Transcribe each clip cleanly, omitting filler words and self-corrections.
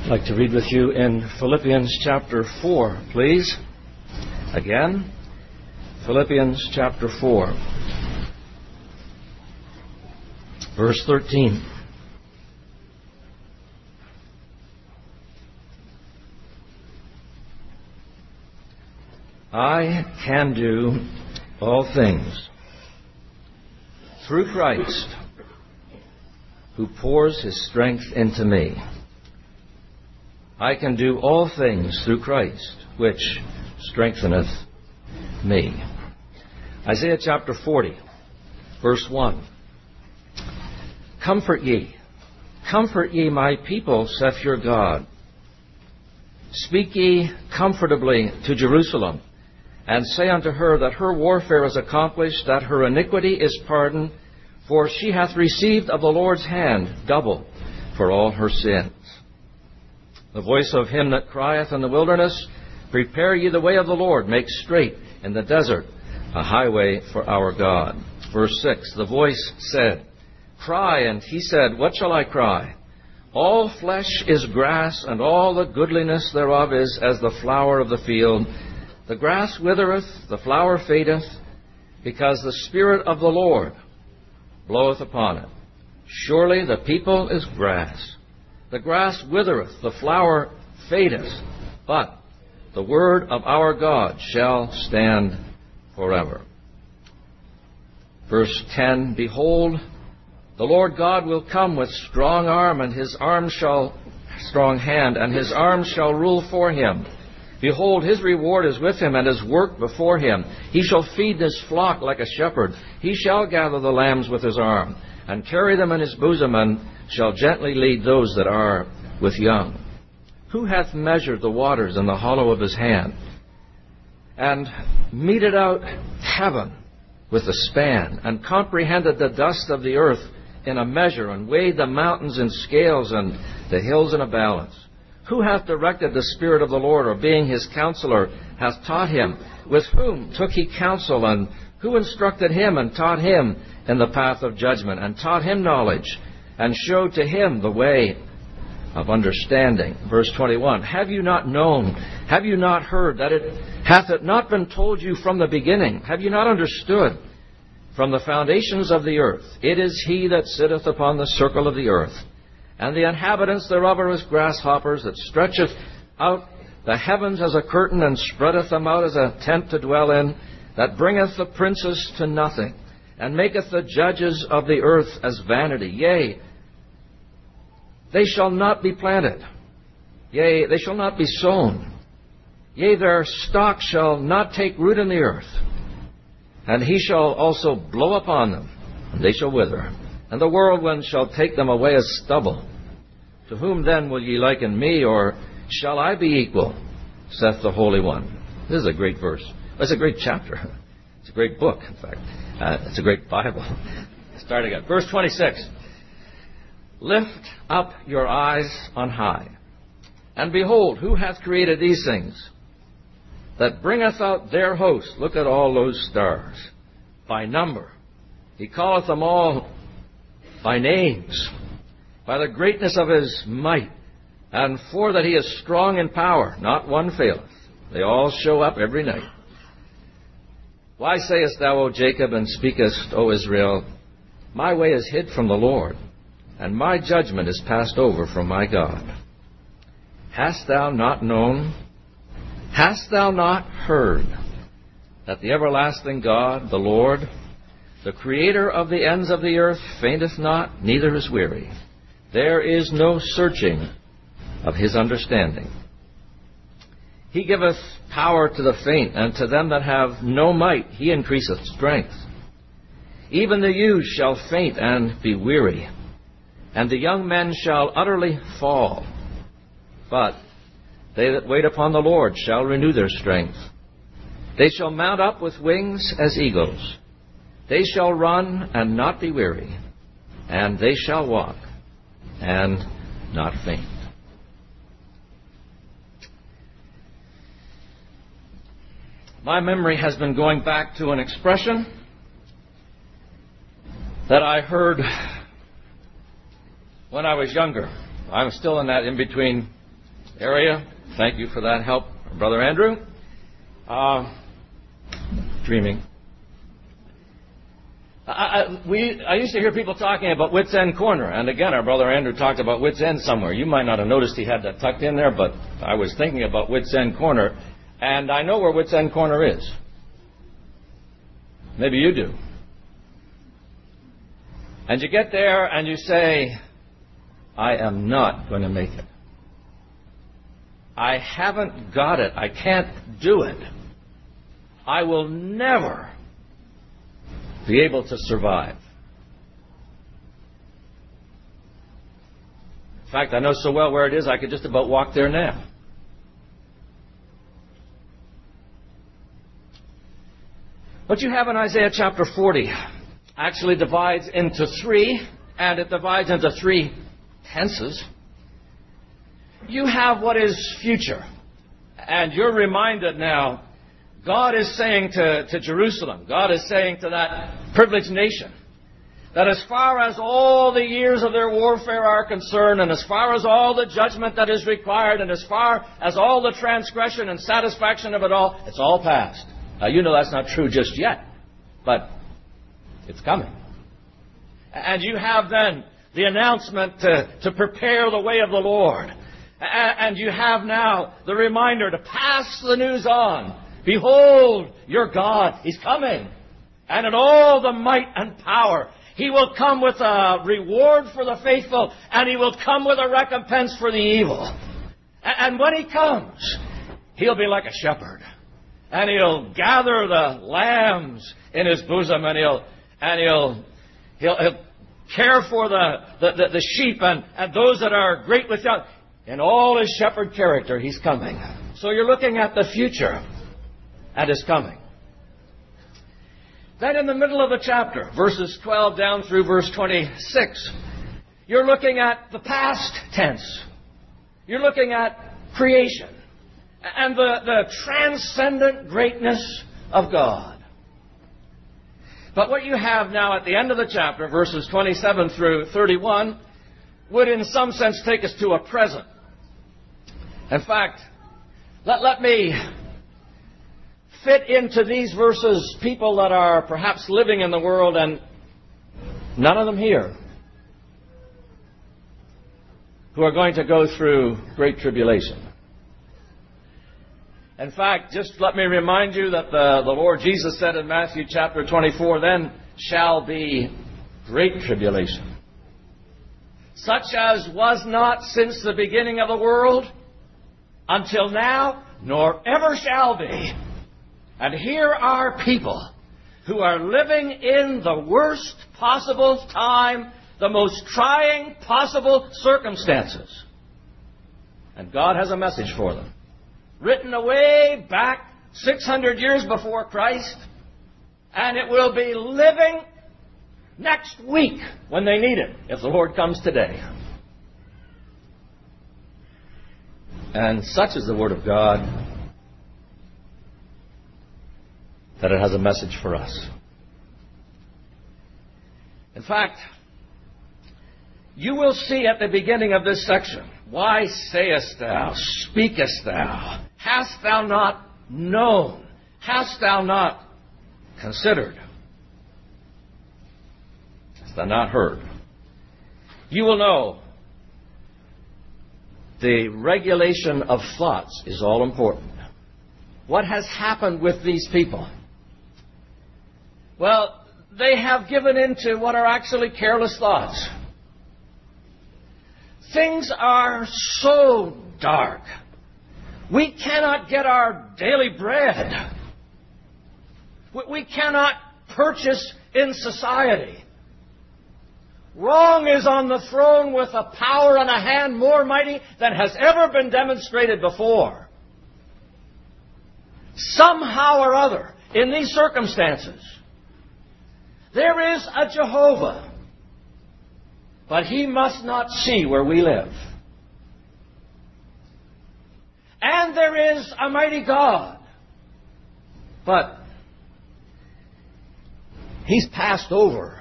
I'd like to read with you in Philippians chapter 4, please. Again, Philippians chapter 4, verse 13. I can do all things through Christ who pours His strength into me. I can do all things through Christ, which strengtheneth me. Isaiah chapter 40, verse 1. Comfort ye, my people, saith your God. Speak ye comfortably to Jerusalem, and say unto her that her warfare is accomplished, that her iniquity is pardoned, for she hath received of the Lord's hand double for all her sins. The voice of him that crieth in the wilderness, prepare ye the way of the Lord, make straight in the desert a highway for our God. Verse 6, the voice said, Cry, and he said, What shall I cry? All flesh is grass, and all the goodliness thereof is as the flower of the field. The grass withereth, the flower fadeth, because the Spirit of the Lord bloweth upon it. Surely the people is grass. The grass withereth, the flower fadeth, but the word of our God shall stand forever. Verse 10, Behold, the Lord God will come with strong arm, and his arm strong hand, and his arm shall rule for him. Behold, his reward is with him, and his work before him. He shall feed his flock like a shepherd. He shall gather the lambs with his arm, and carry them in his bosom, and shall gently lead those that are with young. Who hath measured the waters in the hollow of his hand, and meted out heaven with a span, and comprehended the dust of the earth in a measure, and weighed the mountains in scales, and the hills in a balance? Who hath directed the Spirit of the Lord, or being his counselor, hath taught him? With whom took he counsel, and who instructed him, and taught him in the path of judgment, and taught him knowledge, and showed to him the way of understanding? Verse 21, Have you not known, have you not heard, hath it not been told you from the beginning? Have you not understood from the foundations of the earth? It is he that sitteth upon the circle of the earth, and the inhabitants thereof are as grasshoppers, that stretcheth out the heavens as a curtain, and spreadeth them out as a tent to dwell in, that bringeth the princes to nothing, and maketh the judges of the earth as vanity. Yea, they shall not be planted. Yea, they shall not be sown. Yea, their stock shall not take root in the earth. And he shall also blow upon them, and they shall wither. And the whirlwind shall take them away as stubble. To whom then will ye liken me, or shall I be equal, saith the Holy One? This is a great verse. It's a great chapter. It's a great book, in fact. It's a great Bible. Starting at verse 26. Lift up your eyes on high, and behold, who hath created these things, that bringeth out their host? Look at all those stars, by number. He calleth them all by names, by the greatness of his might, and for that he is strong in power, not one faileth. They all show up every night. Why sayest thou, O Jacob, and speakest, O Israel, My way is hid from the Lord, and my judgment is passed over from my God? Hast thou not known? Hast thou not heard that the everlasting God, the Lord, the Creator of the ends of the earth, fainteth not, neither is weary? There is no searching of his understanding. He giveth power to the faint, and to them that have no might he increaseth strength. Even the youths shall faint and be weary, and the young men shall utterly fall. But they that wait upon the Lord shall renew their strength. They shall mount up with wings as eagles. They shall run and not be weary, and they shall walk and not faint. My memory has been going back to an expression that I heard when I was younger. I was still in that in-between area. Thank you for that help, Brother Andrew. Dreaming. I used to hear people talking about Wits End Corner, and again, our Brother Andrew talked about Wits End somewhere. You might not have noticed he had that tucked in there, but I was thinking about Wits End Corner, and I know where Wits End Corner is. Maybe you do. And you get there and you say, I am not going to make it. I haven't got it. I can't do it. I will never be able to survive. In fact, I know so well where it is, I could just about walk there now. What you have in Isaiah chapter 40 actually divides into three, and it divides into three tenses. You have what is future, and you're reminded now, God is saying to Jerusalem, God is saying to that privileged nation, that as far as all the years of their warfare are concerned, and as far as all the judgment that is required, and as far as all the transgression and satisfaction of it all, it's all past. Now, you know that's not true just yet, but it's coming. And you have then the announcement to prepare the way of the Lord. And you have now the reminder to pass the news on. Behold, your God, He's coming. And in all the might and power, He will come with a reward for the faithful, and He will come with a recompense for the evil. And when He comes, He'll be like a shepherd. And He'll gather the lambs in His bosom, and He'll care for the sheep and those that are great with young. In all His shepherd character, He's coming. So you're looking at the future and His coming. Then in the middle of the chapter, verses 12 down through verse 26, you're looking at the past tense. You're looking at creation and the transcendent greatness of God. But what you have now at the end of the chapter, verses 27 through 31, would in some sense take us to a present. In fact, let me fit into these verses people that are perhaps living in the world and none of them here who are going to go through great tribulation. In fact, just let me remind you that the Lord Jesus said in Matthew chapter 24, then shall be great tribulation, such as was not since the beginning of the world until now, nor ever shall be. And here are people who are living in the worst possible time, the most trying possible circumstances. And God has a message for them, written away back 600 years before Christ, and it will be living next week when they need it, if the Lord comes today. And such is the Word of God that it has a message for us. In fact, you will see at the beginning of this section, why sayest thou, speakest thou, hast thou not known, hast thou not considered, hast thou not heard? You will know the regulation of thoughts is all important. What has happened with these people? Well, they have given in to what are actually careless thoughts. Things are so dark. We cannot get our daily bread. We cannot purchase in society. Wrong is on the throne with a power and a hand more mighty than has ever been demonstrated before. Somehow or other, in these circumstances, there is a Jehovah, but He must not see where we live. And there is a mighty God, but He's passed over.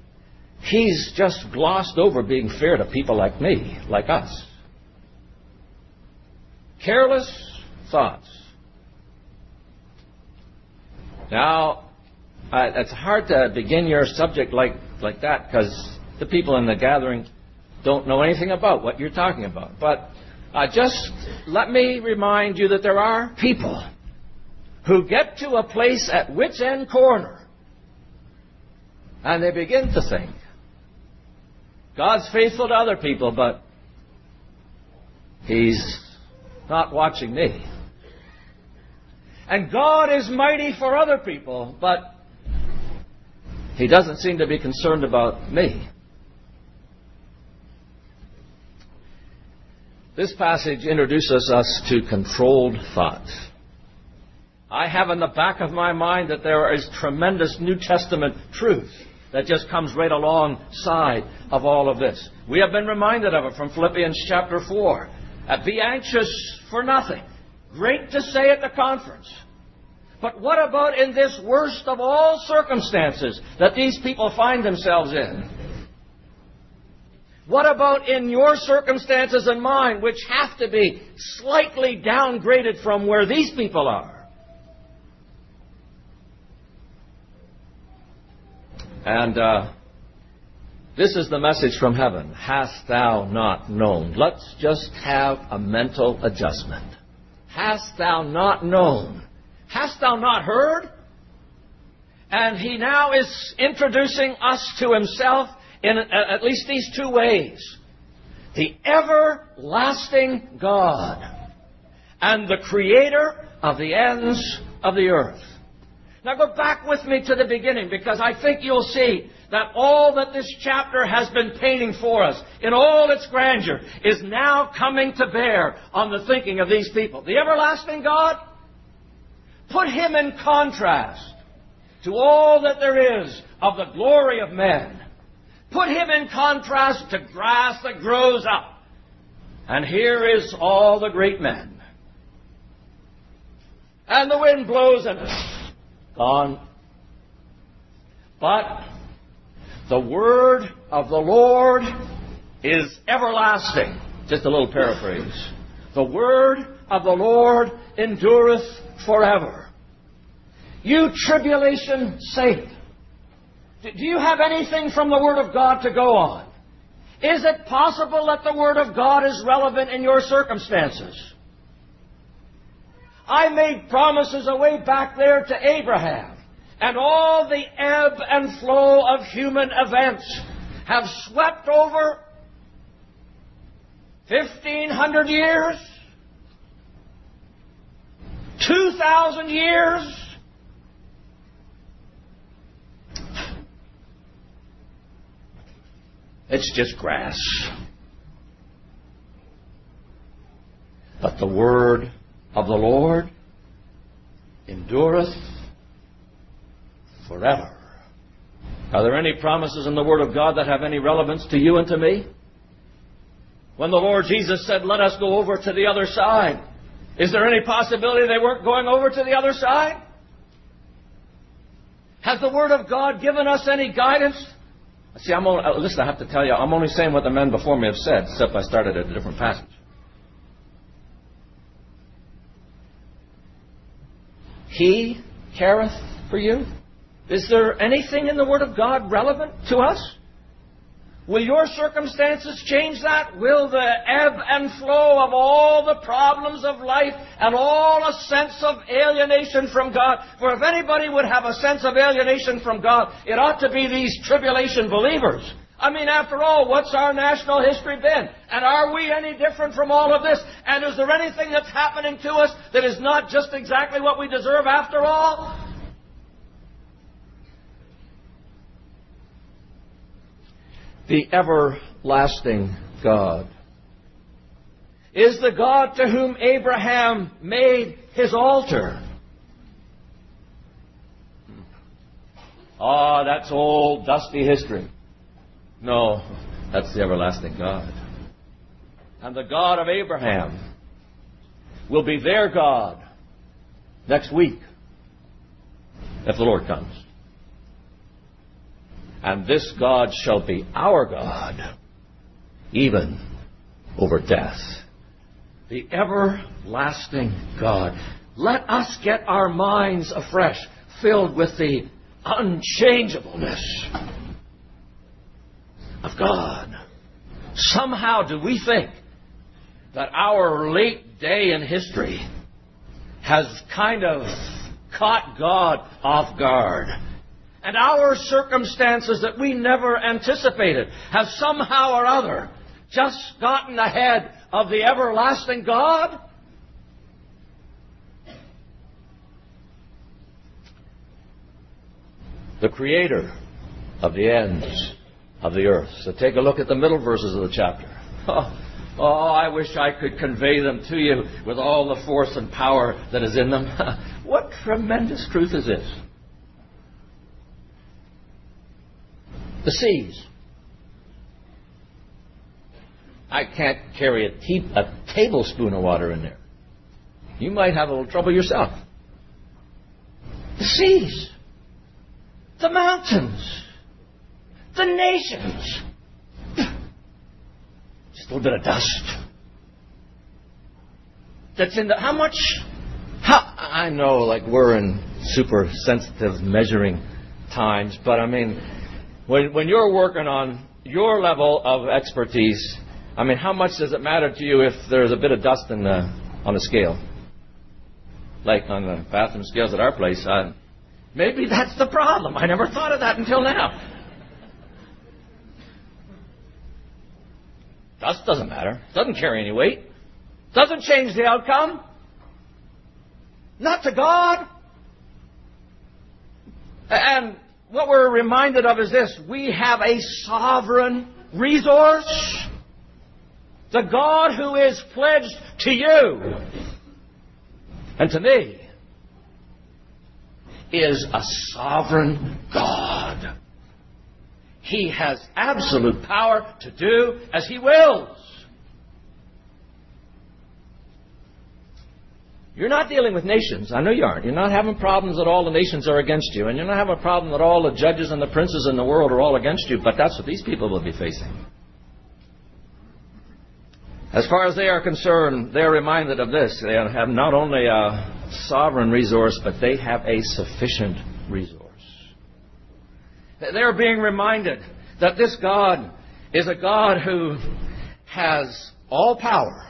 He's just glossed over being fair to people like me, like us. Careless thoughts. Now, it's hard to begin your subject like that because the people in the gathering don't know anything about what you're talking about. But just let me remind you that there are people who get to a place at wit's end corner and they begin to think, God's faithful to other people, but He's not watching me. And God is mighty for other people, but He doesn't seem to be concerned about me. This passage introduces us to controlled thought. I have in the back of my mind that there is tremendous New Testament truth that just comes right alongside of all of this. We have been reminded of it from Philippians chapter 4. Be anxious for nothing. Great to say at the conference. But what about in this worst of all circumstances that these people find themselves in? What about in your circumstances and mine, which have to be slightly downgraded from where these people are? And this is the message from heaven. Hast thou not known? Let's just have a mental adjustment. Hast thou not known? Hast thou not heard? And he now is introducing us to himself in at least these two ways. The everlasting God and the creator of the ends of the earth. Now go back with me to the beginning, because I think you'll see that all that this chapter has been painting for us in all its grandeur is now coming to bear on the thinking of these people. The everlasting God, put him in contrast to all that there is of the glory of men. Put him in contrast to grass that grows up. And here is all the great men. And the wind blows and gone. But the word of the Lord is everlasting. Just a little paraphrase. The word of the Lord endureth forever. You tribulation saint, do you have anything from the Word of God to go on? Is it possible that the Word of God is relevant in your circumstances? I made promises away back there to Abraham, and all the ebb and flow of human events have swept over 1,500 years, 2,000 years. It's just grass. But the word of the Lord endureth forever. Are there any promises in the Word of God that have any relevance to you and to me? When the Lord Jesus said, let us go over to the other side, is there any possibility they weren't going over to the other side? Has the Word of God given us any guidance? See, listen, I have to tell you, I'm only saying what the men before me have said, except I started at a different passage. He careth for you. Is there anything in the Word of God relevant to us? Will your circumstances change that? Will the ebb and flow of all the problems of life and all a sense of alienation from God? For if anybody would have a sense of alienation from God, it ought to be these tribulation believers. I mean, after all, what's our national history been? And are we any different from all of this? And is there anything that's happening to us that is not just exactly what we deserve after all? The everlasting God is the God to whom Abraham made his altar. Oh, that's old, dusty history. No, that's the everlasting God. And the God of Abraham will be their God next week, if the Lord comes. And this God shall be our God, even over death. the everlasting God. Let us get our minds afresh, filled with the unchangeableness of God. Somehow do we think that our late day in history has kind of caught God off guard. And our circumstances that we never anticipated have somehow or other just gotten ahead of the everlasting God? The Creator of the ends of the earth. So take a look at the middle verses of the chapter. Oh, I wish I could convey them to you with all the force and power that is in them. What tremendous truth is this? The seas. I can't carry a tablespoon of water in there. You might have a little trouble yourself. The seas. The mountains. The nations. Just a little bit of dust. That's in the... I know, like, we're in super sensitive measuring times, but I mean, when you're working on your level of expertise, I mean, how much does it matter to you if there's a bit of dust on the scale? Like on the bathroom scales at our place. Maybe that's the problem. I never thought of that until now. Dust doesn't matter. Doesn't carry any weight. Doesn't change the outcome. Not to God. And what we're reminded of is this. We have a sovereign resource. The God who is pledged to you and to me is a sovereign God. He has absolute power to do as He wills. You're not dealing with nations. I know you aren't. You're not having problems that all the nations are against you. And you're not having a problem that all the judges and the princes in the world are all against you. But that's what these people will be facing. As far as they are concerned, they're reminded of this. They have not only a sovereign resource, but they have a sufficient resource. They're being reminded that this God is a God who has all power.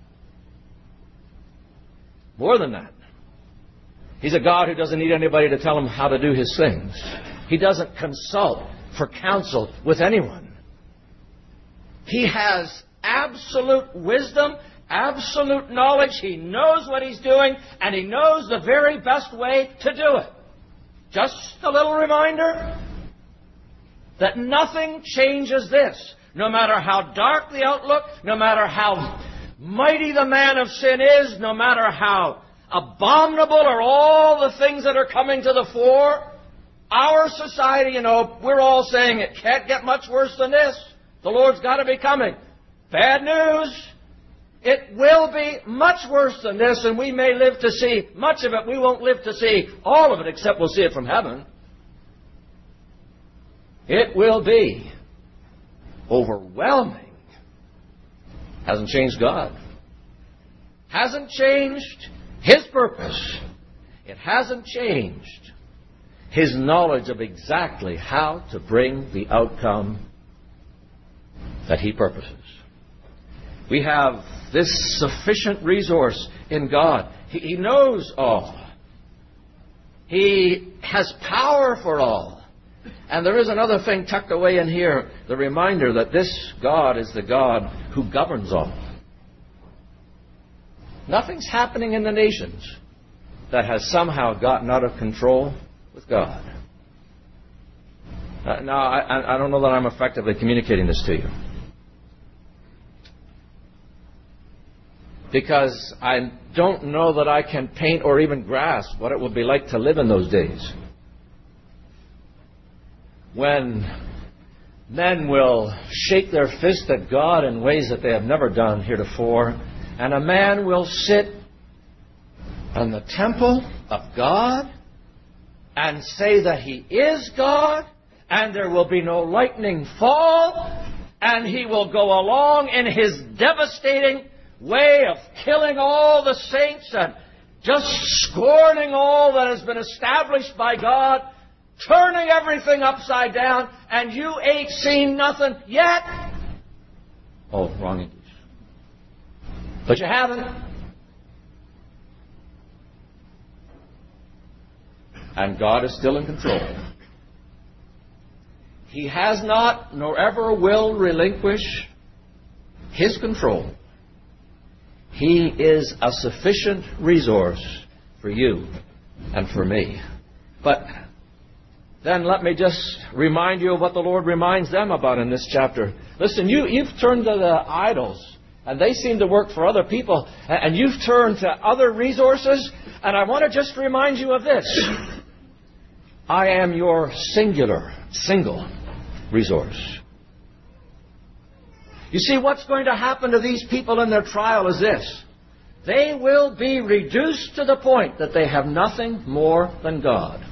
More than that, He's a God who doesn't need anybody to tell Him how to do His things. He doesn't consult for counsel with anyone. He has absolute wisdom, absolute knowledge. He knows what He's doing, and He knows the very best way to do it. Just a little reminder that nothing changes this. No matter how dark the outlook, no matter how mighty the man of sin is, no matter how abominable are all the things that are coming to the fore, our society, we're all saying it can't get much worse than this. The Lord's got to be coming. Bad news. It will be much worse than this, and we may live to see much of it. We won't live to see all of it, except we'll see it from heaven. It will be overwhelming. Hasn't changed God. Hasn't changed His purpose. It hasn't changed His knowledge of exactly how to bring the outcome that He purposes. We have this sufficient resource in God. He knows all. He has power for all. And there is another thing tucked away in here, the reminder that this God is the God who governs all. Nothing's happening in the nations that has somehow gotten out of control with God. Now, I don't know that I'm effectively communicating this to you. Because I don't know that I can paint or even grasp what it would be like to live in those days. When men will shake their fist at God in ways that they have never done heretofore, and a man will sit in the temple of God and say that he is God, and there will be no lightning fall, and he will go along in his devastating way of killing all the saints and just scorning all that has been established by God, turning everything upside down, and you ain't seen nothing yet? Oh, wrong English. But you haven't. And God is still in control. He has not, nor ever will, relinquish His control. He is a sufficient resource for you and for me. But then let me just remind you of what the Lord reminds them about in this chapter. Listen, you've turned to the idols, and they seem to work for other people, and you've turned to other resources, and I want to just remind you of this. I am your single resource. You see, what's going to happen to these people in their trial is this. They will be reduced to the point that they have nothing more than God.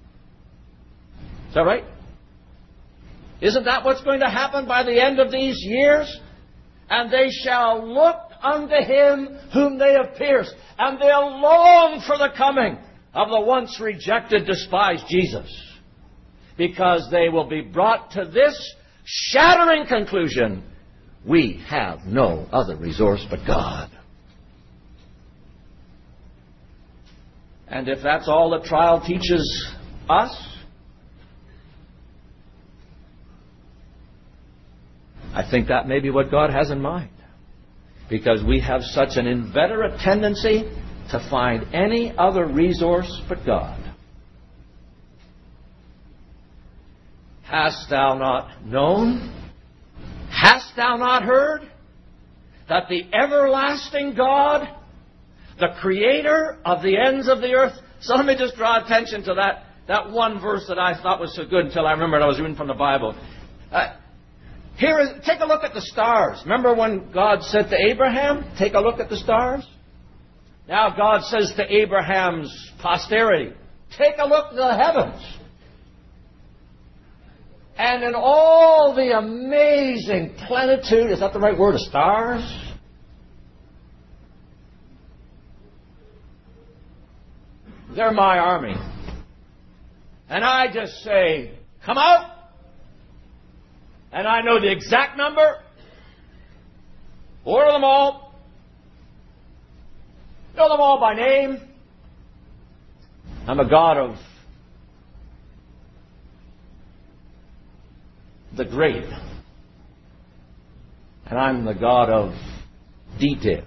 Is that right? Isn't that what's going to happen by the end of these years? And they shall look unto Him whom they have pierced, and they'll long for the coming of the once rejected, despised Jesus, because they will be brought to this shattering conclusion: we have no other resource but God. And if that's all the trial teaches us, I think that may be what God has in mind. Because we have such an inveterate tendency to find any other resource but God. Hast thou not known? Hast thou not heard that the everlasting God, the Creator of the ends of the earth... So let me just draw attention to that one verse that I thought was so good until I remembered I was reading from the Bible. Take a look at the stars. Remember when God said to Abraham, take a look at the stars? Now God says to Abraham's posterity, take a look at the heavens. And in all the amazing plenitude, is that the right word, of stars? They're my army. And I just say, come out. And I know the exact number. Order them all. Know them all by name. I'm a God of the great. And I'm the God of detail.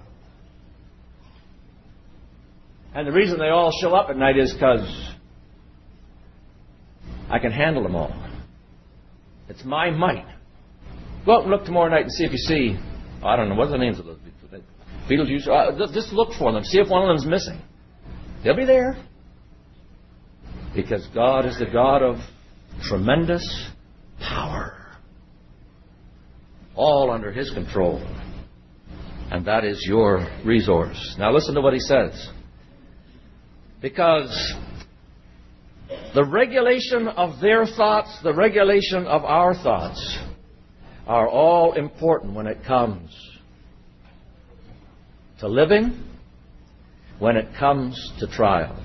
And the reason they all show up at night is because I can handle them all. It's my might. Go out and look tomorrow night and see if you see, I don't know, what are the names of those Beetlejuice? Just look for them. See if one of them's missing. They'll be there. Because God is the God of tremendous power. All under His control. And that is your resource. Now listen to what he says. Because the regulation of their thoughts, the regulation of our thoughts, are all important when it comes to living, when it comes to trial.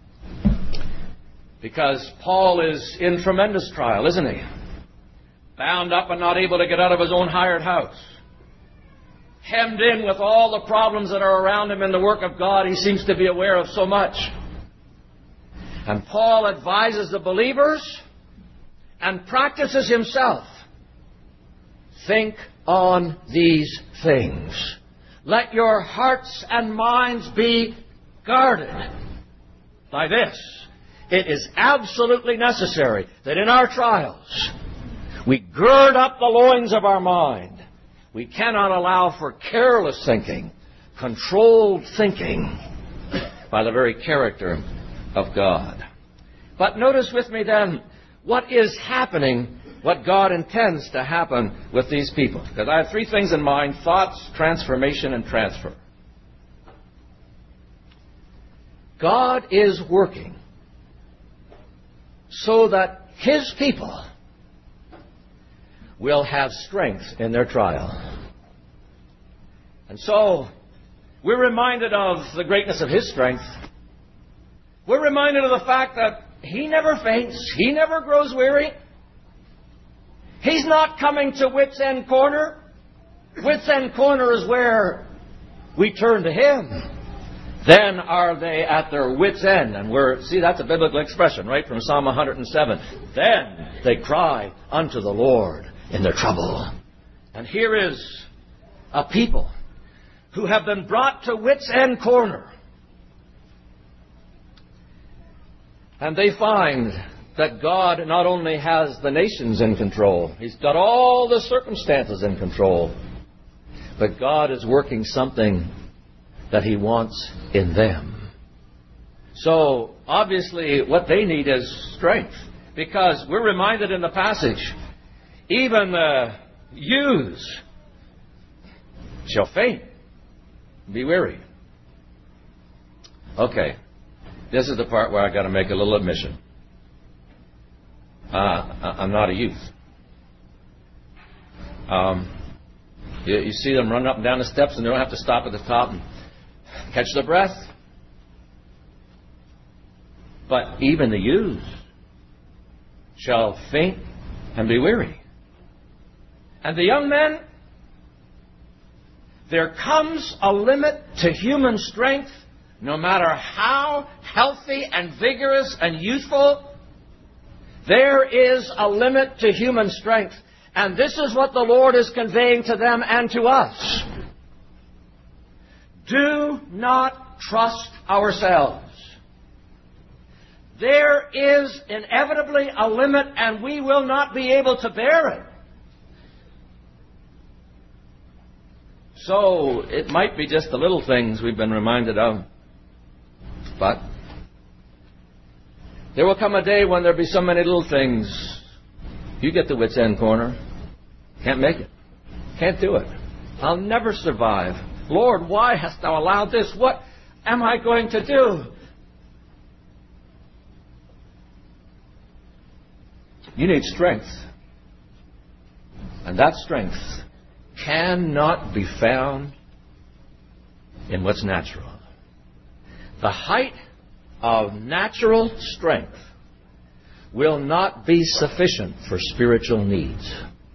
Because Paul is in tremendous trial, isn't he? Bound up and not able to get out of his own hired house. Hemmed in with all the problems that are around him in the work of God. He seems to be aware of so much. And Paul advises the believers and practices himself. Think on these things. Let your hearts and minds be guarded by this. It is absolutely necessary that in our trials we gird up the loins of our mind. We cannot allow for careless thinking, controlled thinking by the very character of God. But notice with me then what is happening, what God intends to happen with these people. Because I have three things in mind: thoughts, transformation, and transfer. God is working so that His people will have strength in their trial. And so, We're reminded of the greatness of His strength. We're reminded of the fact that He never faints. He never grows weary. He's not coming to wit's end corner. Wit's end corner is where we turn to Him. Then are they at their wit's end. And see, that's a biblical expression, right? From Psalm 107. Then they cry unto the Lord in their trouble. And here is a people who have been brought to wit's end corner. And they find that God not only has the nations in control, He's got all the circumstances in control, but God is working something that He wants in them. So, obviously, what they need is strength. Because we're reminded in the passage, even the youths shall faint, be weary. Okay, this is the part where I've got to make a little admission. I'm not a youth. You see them running up and down the steps and they don't have to stop at the top and catch their breath. But even the youths shall faint and be weary. And the young men, there comes a limit to human strength, no matter how healthy and vigorous and youthful. There is a limit to human strength. And this is what the Lord is conveying to them and to us. Do not trust ourselves. There is inevitably a limit, and we will not be able to bear it. So, it might be just the little things we've been reminded of. But there will come a day when there'll be so many little things. You get the wit's end corner. Can't make it. Can't do it. I'll never survive. Lord, why hast Thou allowed this? What am I going to do? You need strength. And that strength cannot be found in what's natural. The height of natural strength will not be sufficient for spiritual needs.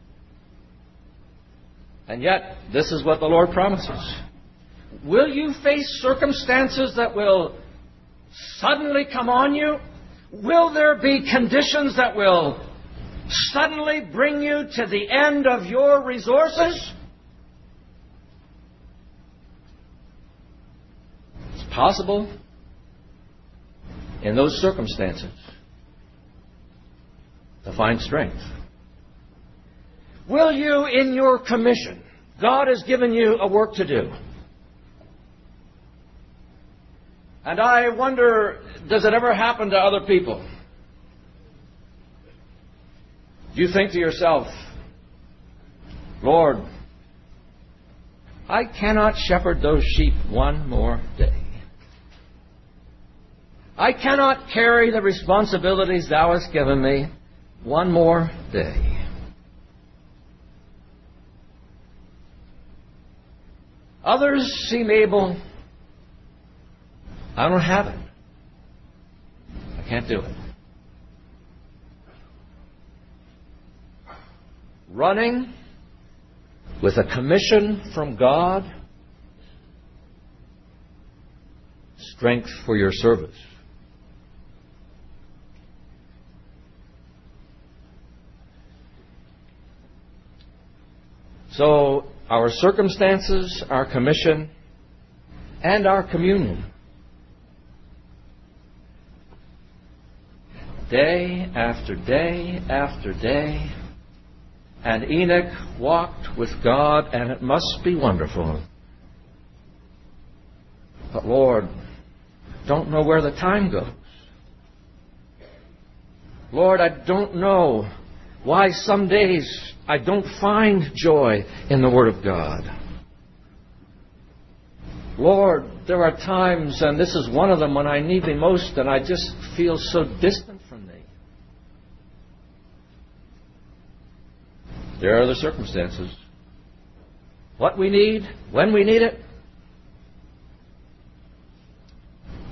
And yet, this is what the Lord promises. Will you face circumstances that will suddenly come on you? Will there be conditions that will suddenly bring you to the end of your resources? It's possible in those circumstances to find strength. Will you, in your commission, God has given you a work to do. And I wonder, does it ever happen to other people? Do you think to yourself, Lord, I cannot shepherd those sheep one more day. I cannot carry the responsibilities Thou hast given me one more day. Others seem able. I don't have it. I can't do it. Running with a commission from God, strength for your service. So, our circumstances, our commission, and our communion. Day after day after day. And Enoch walked with God, and it must be wonderful. But Lord, don't know where the time goes. Lord, I don't know why some days I don't find joy in the Word of God. Lord, there are times, and this is one of them, when I need Thee most, and I just feel so distant from Thee. There are the circumstances. What we need, when we need it,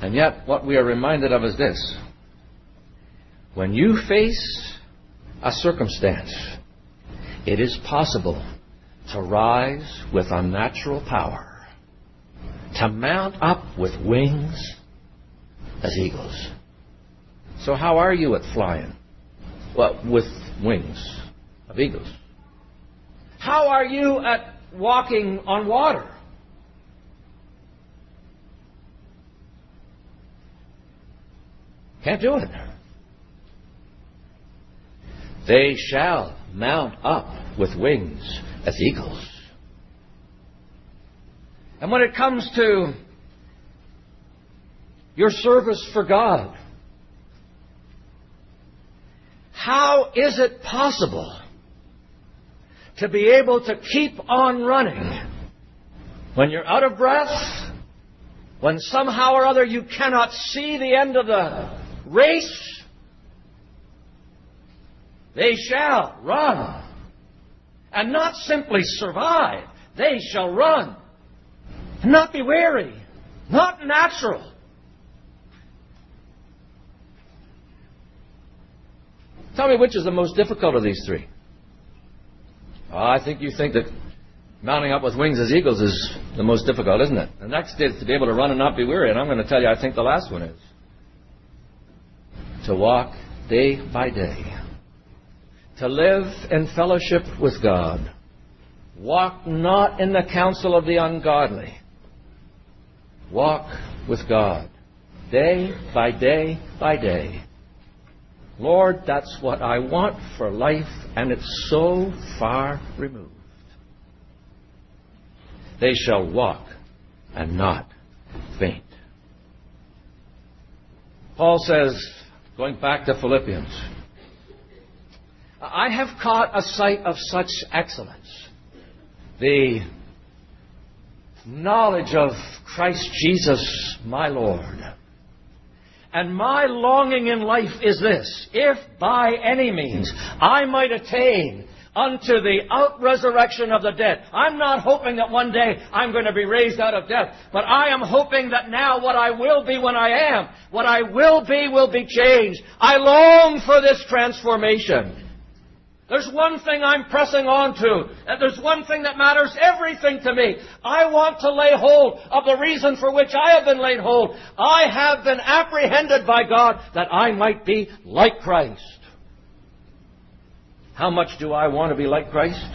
And yet, what we are reminded of is this. When you face a circumstance, it is possible to rise with unnatural power, to mount up with wings as eagles. So how are you at flying? Well, with wings of eagles. How are you at walking on water? Can't do it. They shall mount up with wings as eagles. And when it comes to your service for God, how is it possible to be able to keep on running when you're out of breath, when somehow or other you cannot see the end of the race? They shall run, and not simply survive. They shall run, and not be weary, not natural. Tell me, which is the most difficult of these three? I think you think that mounting up with wings as eagles is the most difficult, isn't it? The next is to be able to run and not be weary. And I'm going to tell you, I think the last one is to walk day by day, to live in fellowship with God. Walk not in the counsel of the ungodly. Walk with God day by day by day. Lord, that's what I want for life, and it's so far removed. They shall walk and not faint. Paul says, going back to Philippians, I have caught a sight of such excellence, the knowledge of Christ Jesus my Lord. And my longing in life is this: if by any means I might attain unto the out-resurrection of the dead. I'm not hoping that one day I'm going to be raised out of death, but I am hoping that now what I will be when I am, what I will be changed. I long for this transformation. There's one thing I'm pressing on to, and there's one thing that matters everything to me. I want to lay hold of the reason for which I have been laid hold. I have been apprehended by God that I might be like Christ. How much do I want to be like Christ?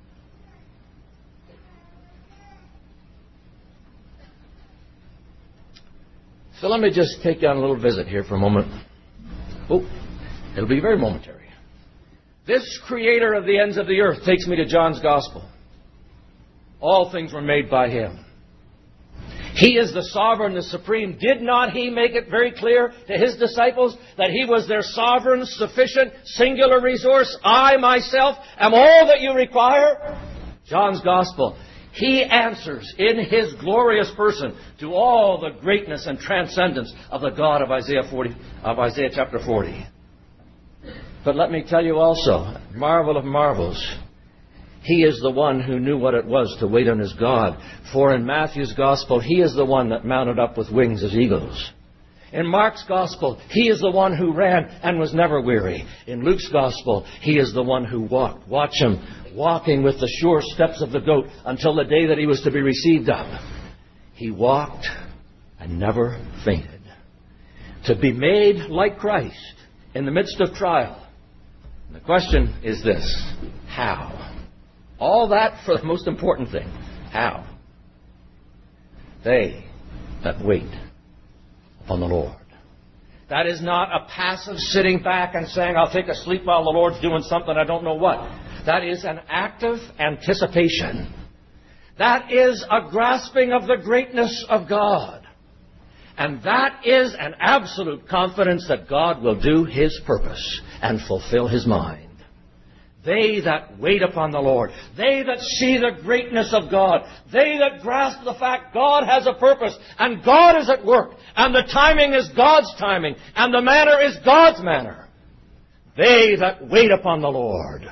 So let me just take you on a little visit here for a moment. Oh, it'll be very momentary. This creator of the ends of the earth takes me to John's Gospel. All things were made by Him. He is the sovereign, the supreme. Did not He make it very clear to His disciples that He was their sovereign, sufficient, singular resource? I myself am all that you require. John's Gospel. He answers in His glorious person to all the greatness and transcendence of the God of Isaiah chapter 40. But let me tell you also, marvel of marvels, He is the one who knew what it was to wait on His God. For in Matthew's Gospel, He is the one that mounted up with wings as eagles. In Mark's Gospel, He is the one who ran and was never weary. In Luke's Gospel, He is the one who walked. Watch Him walking with the sure steps of the goat until the day that He was to be received up. He walked and never fainted. To be made like Christ in the midst of trial. The question is this: how? All that for the most important thing. How? They that wait upon the Lord. That is not a passive sitting back and saying, I'll take a sleep while the Lord's doing something I don't know what. That is an active anticipation. That is a grasping of the greatness of God. And that is an absolute confidence that God will do His purpose and fulfill His mind. They that wait upon the Lord, they that see the greatness of God, they that grasp the fact God has a purpose and God is at work and the timing is God's timing and the manner is God's manner. They that wait upon the Lord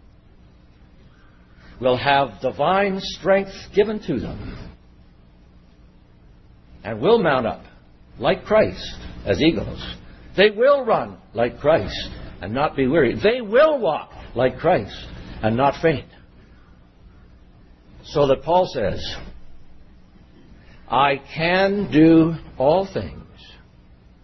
will have divine strength given to them and will mount up like Christ as eagles. They will run like Christ and not be weary. They will walk like Christ and not faint. So that Paul says, I can do all things